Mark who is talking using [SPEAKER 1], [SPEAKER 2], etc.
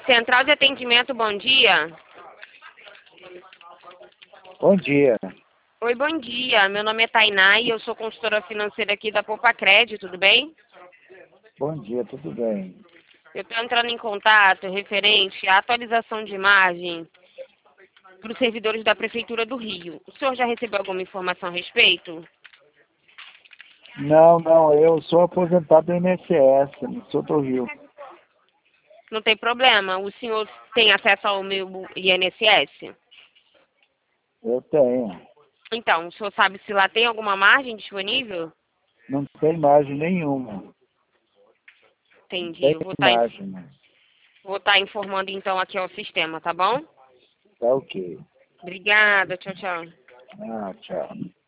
[SPEAKER 1] Central de Atendimento, bom dia.
[SPEAKER 2] Bom dia.
[SPEAKER 1] Oi, bom dia. Meu nome é Tainá e eu sou consultora financeira aqui da Poupa Crédito, tudo bem?
[SPEAKER 2] Bom dia, tudo bem?
[SPEAKER 1] Eu estou entrando em contato referente à atualização de imagem para os servidores da Prefeitura do Rio. O senhor já recebeu alguma informação a respeito?
[SPEAKER 2] Não, eu sou aposentado do INSS, não sou do Rio.
[SPEAKER 1] Não tem problema. O senhor tem acesso ao meu INSS?
[SPEAKER 2] Eu tenho.
[SPEAKER 1] Então, o senhor sabe se lá tem alguma margem disponível?
[SPEAKER 2] Não tem margem nenhuma. Não
[SPEAKER 1] Entendi.
[SPEAKER 2] tem
[SPEAKER 1] Eu
[SPEAKER 2] margem, né?
[SPEAKER 1] vou estar informando então aqui ao sistema, tá bom?
[SPEAKER 2] Tá ok.
[SPEAKER 1] Obrigada. Tchau, tchau.
[SPEAKER 2] Ah, tchau.